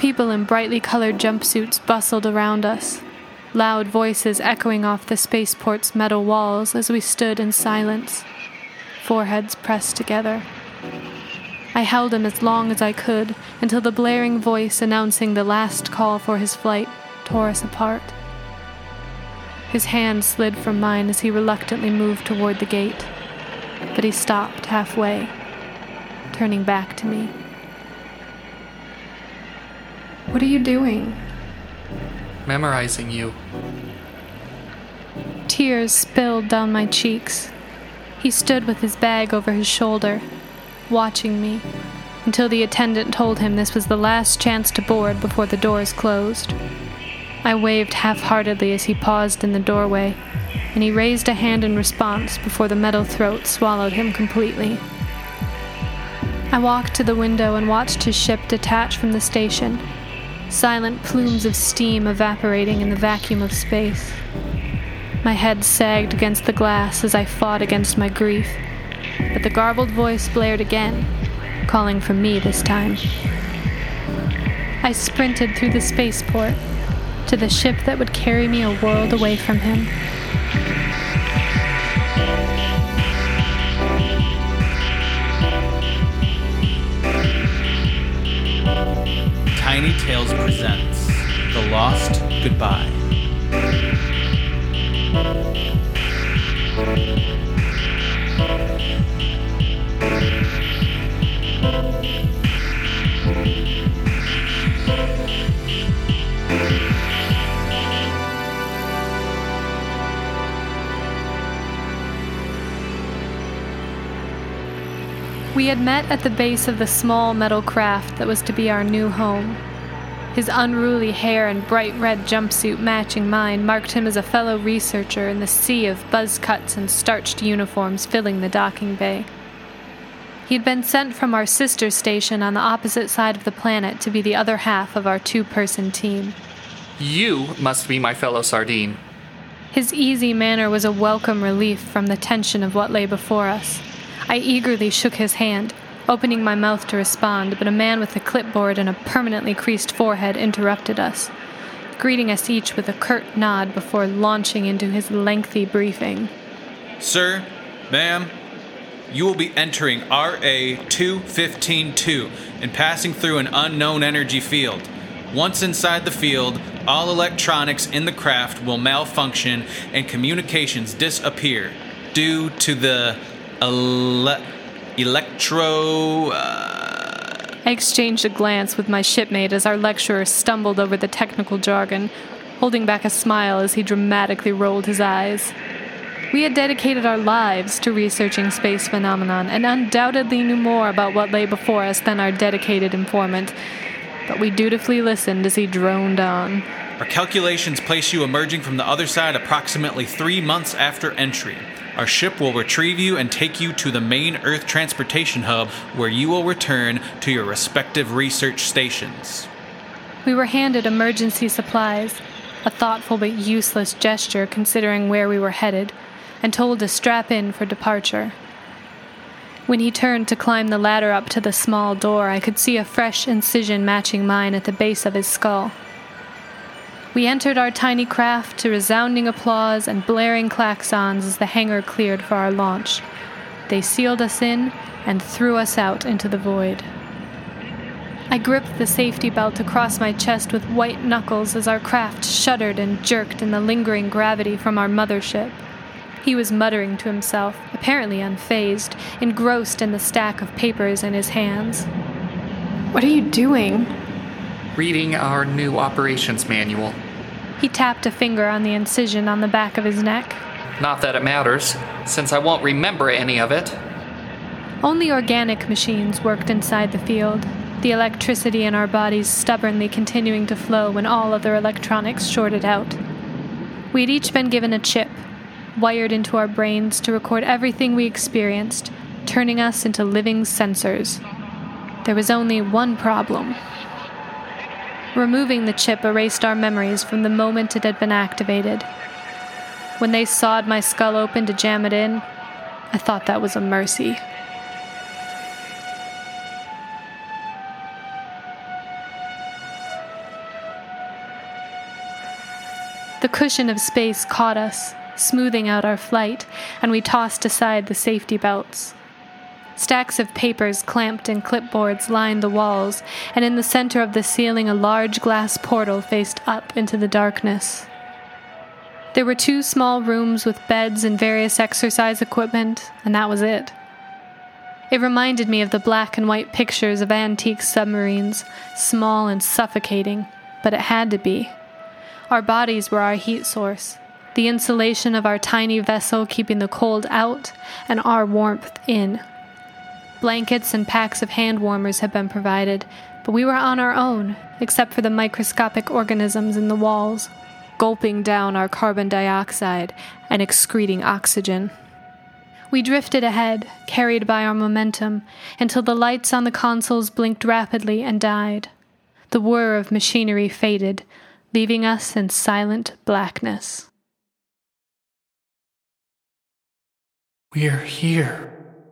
People in brightly colored jumpsuits bustled around us, loud voices echoing off the spaceport's metal walls as we stood in silence, foreheads pressed together. I held him as long as I could until the blaring voice announcing the last call for his flight tore us apart. His hand slid from mine as he reluctantly moved toward the gate, but he stopped halfway, turning back to me. "What are you doing?" "Memorizing you." Tears spilled down my cheeks. He stood with his bag over his shoulder, watching me, until the attendant told him this was the last chance to board before the doors closed. I waved half-heartedly as he paused in the doorway, and he raised a hand in response before the metal throat swallowed him completely. I walked to the window and watched his ship detach from the station, silent plumes of steam evaporating in the vacuum of space. My head sagged against the glass as I fought against my grief, but the garbled voice blared again, calling for me this time. I sprinted through the spaceport to the ship that would carry me a world away from him. Tiny Tales presents The Lost Goodbye. We had met at the base of the small metal craft that was to be our new home. His unruly hair and bright red jumpsuit matching mine marked him as a fellow researcher in the sea of buzz cuts and starched uniforms filling the docking bay. He had been sent from our sister station on the opposite side of the planet to be the other half of our two-person team. "You must be my fellow sardine." His easy manner was a welcome relief from the tension of what lay before us. I eagerly shook his hand, opening my mouth to respond, but a man with a clipboard and a permanently creased forehead interrupted us, greeting us each with a curt nod before launching into his lengthy briefing. Sir, ma'am, you will be entering RA 215-2 and passing through an unknown energy field. Once inside the field, all electronics in the craft will malfunction and communications disappear due to the electro... I exchanged a glance with my shipmate as our lecturer stumbled over the technical jargon, holding back a smile as he dramatically rolled his eyes. We had dedicated our lives to researching space phenomenon and undoubtedly knew more about what lay before us than our dedicated informant, but we dutifully listened as he droned on. Our calculations place you emerging from the other side approximately 3 months after entry. Our ship will retrieve you and take you to the main Earth transportation hub, where you will return to your respective research stations. We were handed emergency supplies, a thoughtful but useless gesture considering where we were headed, and told to strap in for departure. When he turned to climb the ladder up to the small door, I could see a fresh incision matching mine at the base of his skull. We entered our tiny craft to resounding applause and blaring klaxons as the hangar cleared for our launch. They sealed us in and threw us out into the void. I gripped the safety belt across my chest with white knuckles as our craft shuddered and jerked in the lingering gravity from our mothership. He was muttering to himself, apparently unfazed, engrossed in the stack of papers in his hands. "What are you doing?" "Reading our new operations manual." He tapped a finger on the incision on the back of his neck. "Not that it matters, since I won't remember any of it." Only organic machines worked inside the field, the electricity in our bodies stubbornly continuing to flow when all other electronics shorted out. We had each been given a chip, wired into our brains to record everything we experienced, turning us into living sensors. There was only one problem. Removing the chip erased our memories from the moment it had been activated. When they sawed my skull open to jam it in, I thought that was a mercy. The cushion of space caught us, smoothing out our flight, and we tossed aside the safety belts. Stacks of papers clamped in clipboards lined the walls, and in the center of the ceiling a large glass portal faced up into the darkness. There were 2 small rooms with beds and various exercise equipment, and that was it. It reminded me of the black and white pictures of antique submarines, small and suffocating, but it had to be. Our bodies were our heat source, the insulation of our tiny vessel keeping the cold out and our warmth in. Blankets and packs of hand warmers had been provided, but we were on our own, except for the microscopic organisms in the walls, gulping down our carbon dioxide and excreting oxygen. We drifted ahead, carried by our momentum, until the lights on the consoles blinked rapidly and died. The whir of machinery faded, leaving us in silent blackness. We're here.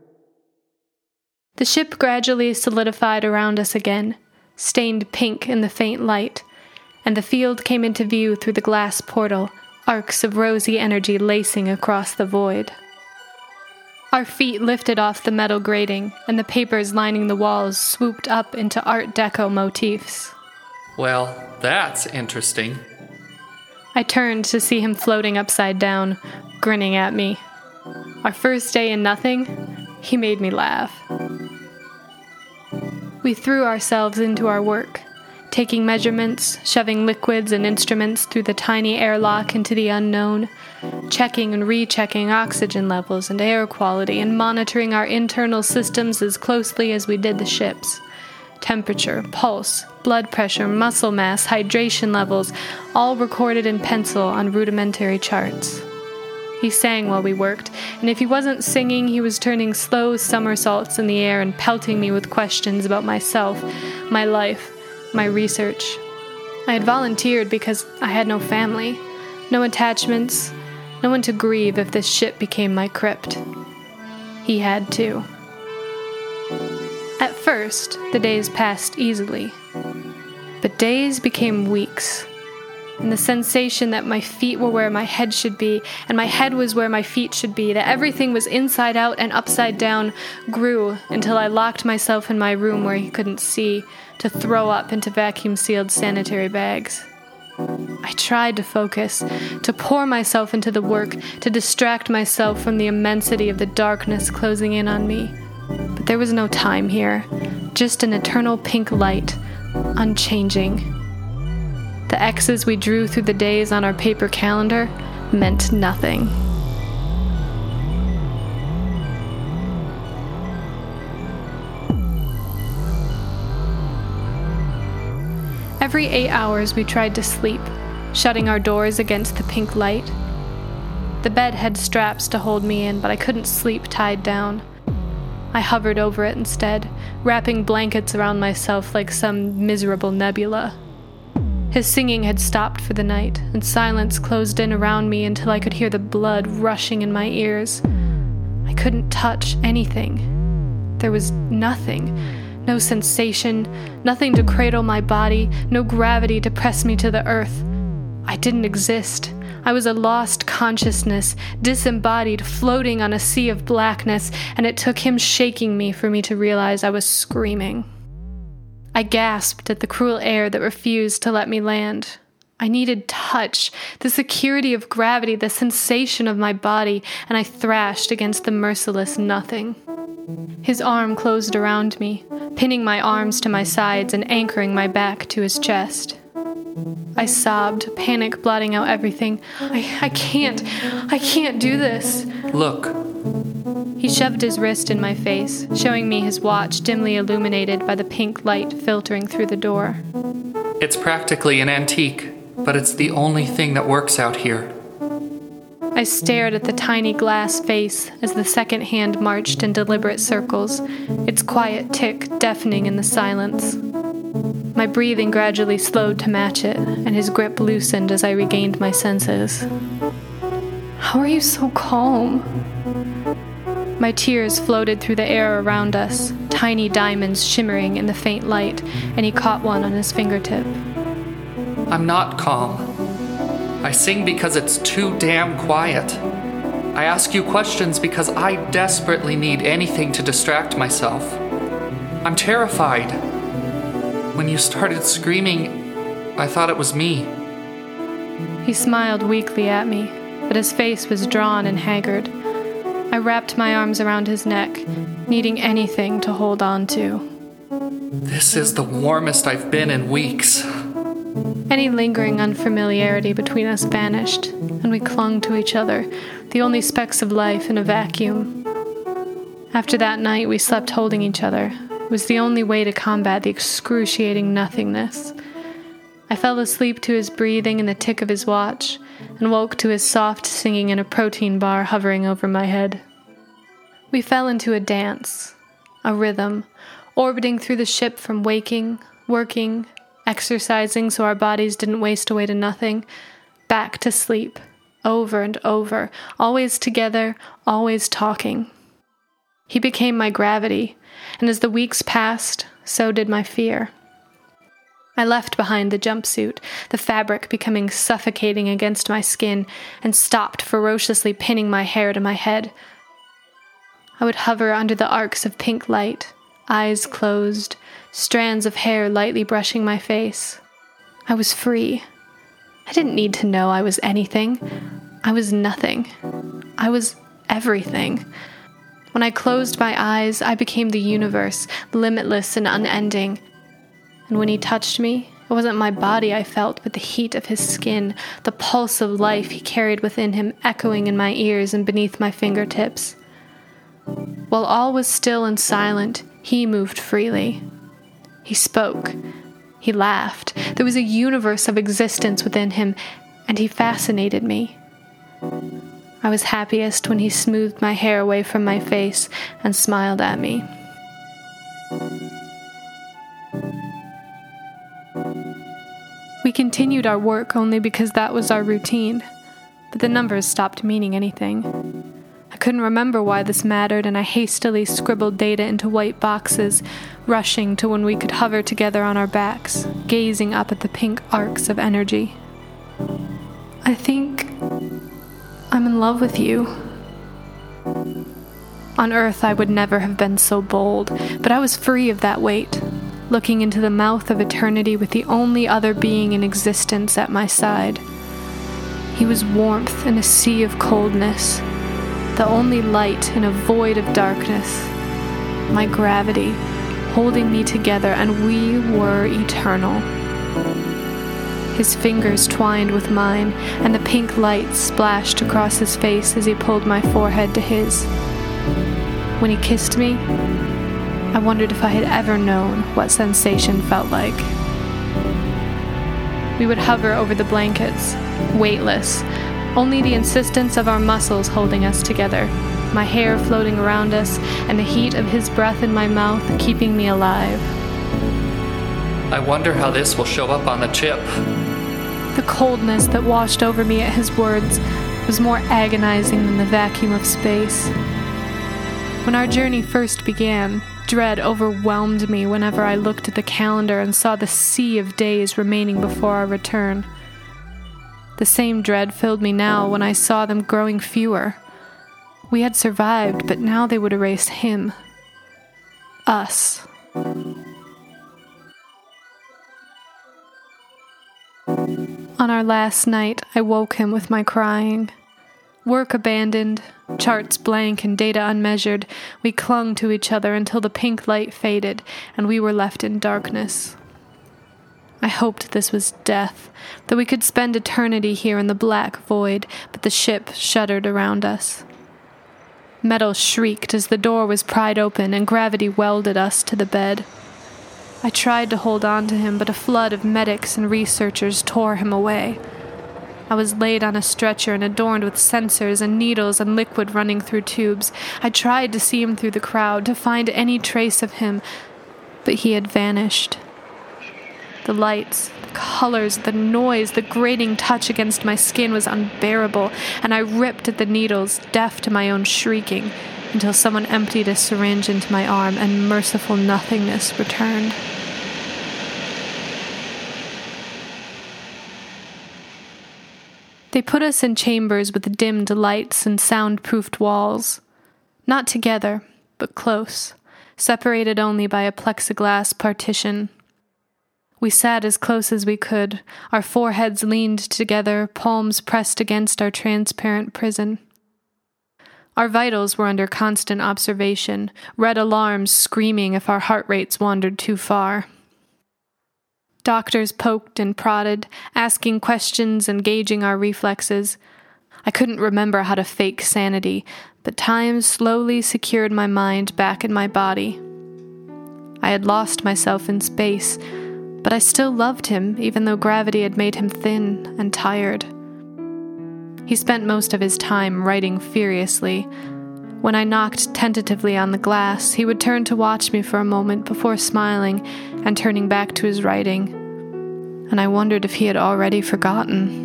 The ship gradually solidified around us again, stained pink in the faint light, and the field came into view through the glass portal, arcs of rosy energy lacing across the void. Our feet lifted off the metal grating, and the papers lining the walls swooped up into Art Deco motifs. Well, that's interesting. I turned to see him floating upside down, grinning at me. Our first day in nothing, he made me laugh. We threw ourselves into our work, taking measurements, shoving liquids and instruments through the tiny airlock into the unknown, checking and rechecking oxygen levels and air quality, and monitoring our internal systems as closely as we did the ship's. Temperature, pulse, blood pressure, muscle mass, hydration levels, all recorded in pencil on rudimentary charts. He sang while we worked, and if he wasn't singing, he was turning slow somersaults in the air and pelting me with questions about myself, my life, my research. I had volunteered because I had no family, no attachments, no one to grieve if this ship became my crypt. He had too. At first, the days passed easily, but days became weeks, and the sensation that my feet were where my head should be, and my head was where my feet should be, that everything was inside out and upside down, grew until I locked myself in my room where he couldn't see, to throw up into vacuum-sealed sanitary bags. I tried to focus, to pour myself into the work, to distract myself from the immensity of the darkness closing in on me. But there was no time here, just an eternal pink light, unchanging. The X's we drew through the days on our paper calendar meant nothing. Every 8 hours we tried to sleep, shutting our doors against the pink light. The bed had straps to hold me in, but I couldn't sleep tied down. I hovered over it instead, wrapping blankets around myself like some miserable nebula. His singing had stopped for the night, and silence closed in around me until I could hear the blood rushing in my ears. I couldn't touch anything. There was nothing. No sensation, nothing to cradle my body, no gravity to press me to the earth. I didn't exist. I was a lost consciousness, disembodied, floating on a sea of blackness, and it took him shaking me for me to realize I was screaming. I gasped at the cruel air that refused to let me land. I needed touch, the security of gravity, the sensation of my body, and I thrashed against the merciless nothing. His arm closed around me, pinning my arms to my sides and anchoring my back to his chest. I sobbed, panic blotting out everything. I can't do this. Look. He shoved his wrist in my face, showing me his watch dimly illuminated by the pink light filtering through the door. It's practically an antique, but it's the only thing that works out here. I stared at the tiny glass face as the second hand marched in deliberate circles, its quiet tick deafening in the silence. My breathing gradually slowed to match it, and his grip loosened as I regained my senses. How are you so calm? My tears floated through the air around us, tiny diamonds shimmering in the faint light, and he caught one on his fingertip. I'm not calm. I sing because it's too damn quiet. I ask you questions because I desperately need anything to distract myself. I'm terrified. When you started screaming, I thought it was me. He smiled weakly at me, but his face was drawn and haggard. I wrapped my arms around his neck, needing anything to hold on to. This is the warmest I've been in weeks. Any lingering unfamiliarity between us vanished, and we clung to each other, the only specks of life in a vacuum. After that night, we slept holding each other. It was the only way to combat the excruciating nothingness. I fell asleep to his breathing and the tick of his watch, and woke to his soft singing and a protein bar hovering over my head. We fell into a dance, a rhythm, orbiting through the ship from waking, working, exercising so our bodies didn't waste away to nothing, back to sleep, over and over, always together, always talking. He became my gravity, and as the weeks passed, so did my fear. I left behind the jumpsuit, the fabric becoming suffocating against my skin, and stopped ferociously pinning my hair to my head. I would hover under the arcs of pink light, eyes closed, strands of hair lightly brushing my face. I was free. I didn't need to know I was anything. I was nothing. I was everything. When I closed my eyes, I became the universe, limitless and unending. And when he touched me, it wasn't my body I felt, but the heat of his skin, the pulse of life he carried within him echoing in my ears and beneath my fingertips. While all was still and silent, he moved freely. He spoke. He laughed. There was a universe of existence within him, and he fascinated me. I was happiest when he smoothed my hair away from my face and smiled at me. We continued our work only because that was our routine, but the numbers stopped meaning anything. I couldn't remember why this mattered, and I hastily scribbled data into white boxes, rushing to when we could hover together on our backs, gazing up at the pink arcs of energy. I think I'm in love with you. On Earth, I would never have been so bold, but I was free of that weight, looking into the mouth of eternity with the only other being in existence at my side. He was warmth in a sea of coldness, the only light in a void of darkness, my gravity, holding me together, and we were eternal. His fingers twined with mine, and the pink light splashed across his face as he pulled my forehead to his. When he kissed me, I wondered if I had ever known what sensation felt like. We would hover over the blankets, weightless, only the insistence of our muscles holding us together, my hair floating around us, and the heat of his breath in my mouth keeping me alive. I wonder how this will show up on the chip. The coldness that washed over me at his words was more agonizing than the vacuum of space. When our journey first began, dread overwhelmed me whenever I looked at the calendar and saw the sea of days remaining before our return. The same dread filled me now when I saw them growing fewer. We had survived, but now they would erase him. Us. On our last night, I woke him with my crying. Work abandoned, charts blank and data unmeasured, we clung to each other until the pink light faded and we were left in darkness. I hoped this was death, that we could spend eternity here in the black void, but the ship shuddered around us. Metal shrieked as the door was pried open and gravity welded us to the bed. I tried to hold on to him, but a flood of medics and researchers tore him away. I was laid on a stretcher and adorned with sensors and needles and liquid running through tubes. I tried to see him through the crowd, to find any trace of him, but he had vanished. The lights, the colors, the noise, the grating touch against my skin was unbearable, and I ripped at the needles, deaf to my own shrieking, until someone emptied a syringe into my arm and merciful nothingness returned. They put us in chambers with dimmed lights and soundproofed walls. Not together, but close, separated only by a plexiglass partition. We sat as close as we could, our foreheads leaned together, palms pressed against our transparent prison. Our vitals were under constant observation, red alarms screaming if our heart rates wandered too far. Doctors poked and prodded, asking questions and gauging our reflexes. I couldn't remember how to fake sanity, but time slowly secured my mind back in my body. I had lost myself in space, but I still loved him, even though gravity had made him thin and tired. He spent most of his time writing furiously. When I knocked tentatively on the glass, he would turn to watch me for a moment before smiling and turning back to his writing. And I wondered if he had already forgotten.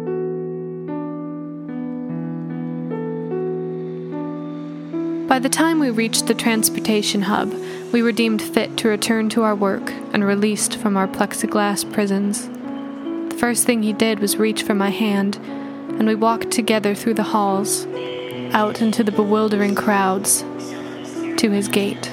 By the time we reached the transportation hub, we were deemed fit to return to our work and released from our plexiglass prisons. The first thing he did was reach for my hand, and we walked together through the halls, out into the bewildering crowds, to his gate.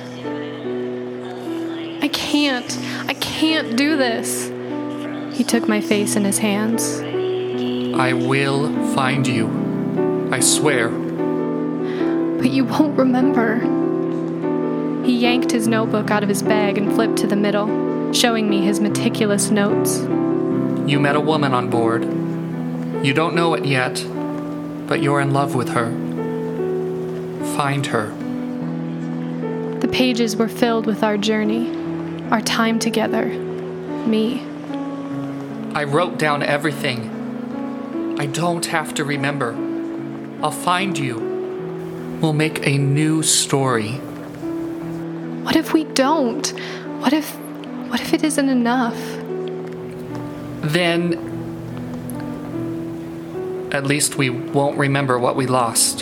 I can't do this. He took my face in his hands. I will find you. I swear. But you won't remember. He yanked his notebook out of his bag and flipped to the middle, showing me his meticulous notes. You met a woman on board. You don't know it yet, but you're in love with her. Find her. The pages were filled with our journey, our time together, me. I wrote down everything. I don't have to remember. I'll find you. We'll make a new story. What if we don't? What if it isn't enough? Then, at least we won't remember what we lost.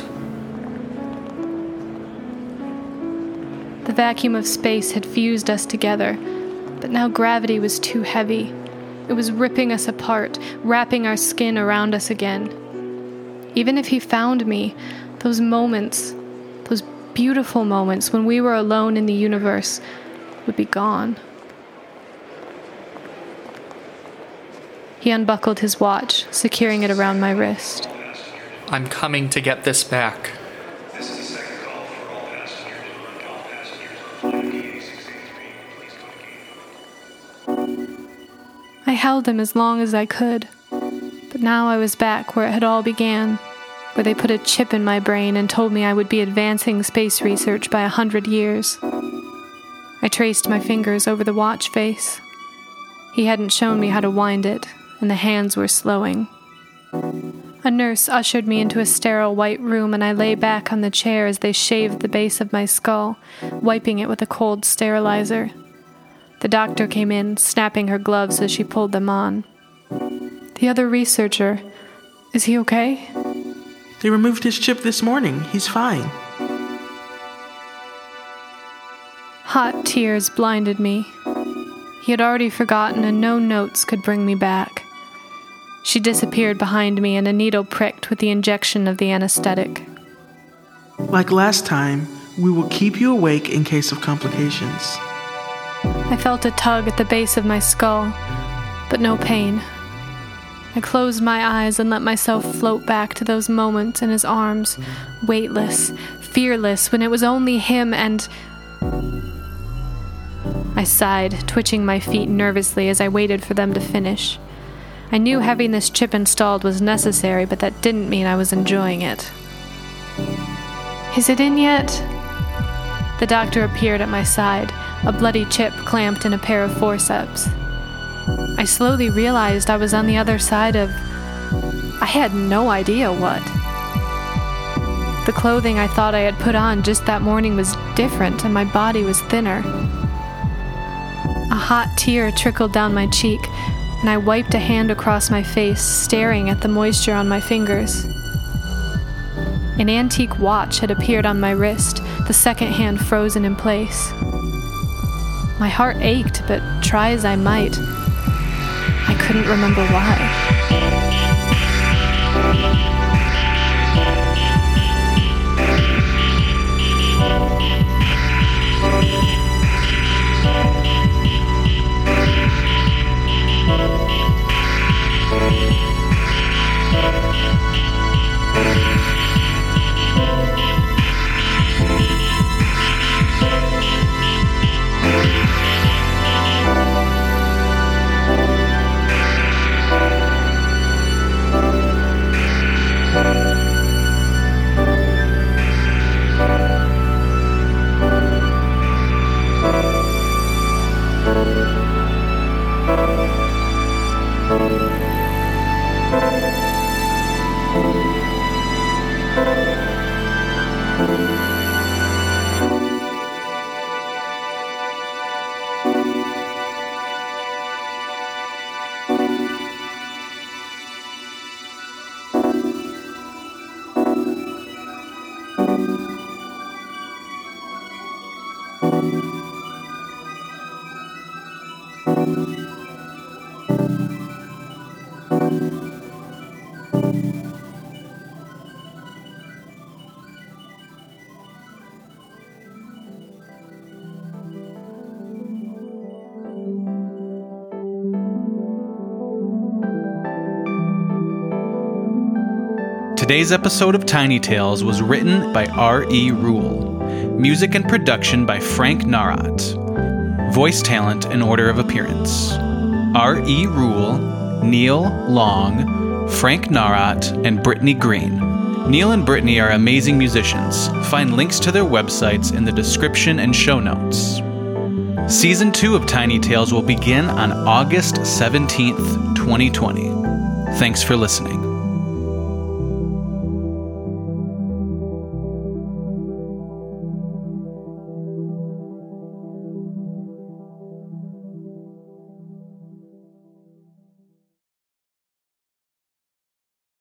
The vacuum of space had fused us together, but now gravity was too heavy. It was ripping us apart, wrapping our skin around us again. Even if he found me, those moments, those beautiful moments when we were alone in the universe, would be gone. He unbuckled his watch, securing it around my wrist. I'm coming to get this back. This is the second call for all passengers. All passengers. I held him as long as I could, but now I was back where it had all began, where they put a chip in my brain and told me I would be advancing space research by 100 years. I traced my fingers over the watch face. He hadn't shown me how to wind it, and the hands were slowing. A nurse ushered me into a sterile white room, and I lay back on the chair as they shaved the base of my skull, wiping it with a cold sterilizer. The doctor came in, snapping her gloves as she pulled them on. The other researcher, is he okay? They removed his chip this morning. He's fine. Hot tears blinded me. He had already forgotten, and no notes could bring me back. She disappeared behind me, and a needle pricked with the injection of the anesthetic. Like last time, we will keep you awake in case of complications. I felt a tug at the base of my skull, but no pain. I closed my eyes and let myself float back to those moments in his arms, weightless, fearless, when it was only him and... I sighed, twitching my feet nervously as I waited for them to finish. I knew having this chip installed was necessary, but that didn't mean I was enjoying it. Is it in yet? The doctor appeared at my side, a bloody chip clamped in a pair of forceps. I slowly realized I was on the other side of... I had no idea what. The clothing I thought I had put on just that morning was different, and my body was thinner. A hot tear trickled down my cheek, and I wiped a hand across my face, staring at the moisture on my fingers. An antique watch had appeared on my wrist, the second hand frozen in place. My heart ached, but try as I might, I couldn't remember why. Today's episode of Tiny Tales was written by R.E. Rule. Music and production by Frank Narat. Voice talent in order of appearance: R.E. Rule, Neil Long, Frank Narat, and Brittany Green. Neil and Brittany are amazing musicians. Find links to their websites in the description and show notes. Season 2 of Tiny Tales will begin on August 17th, 2020. Thanks for listening.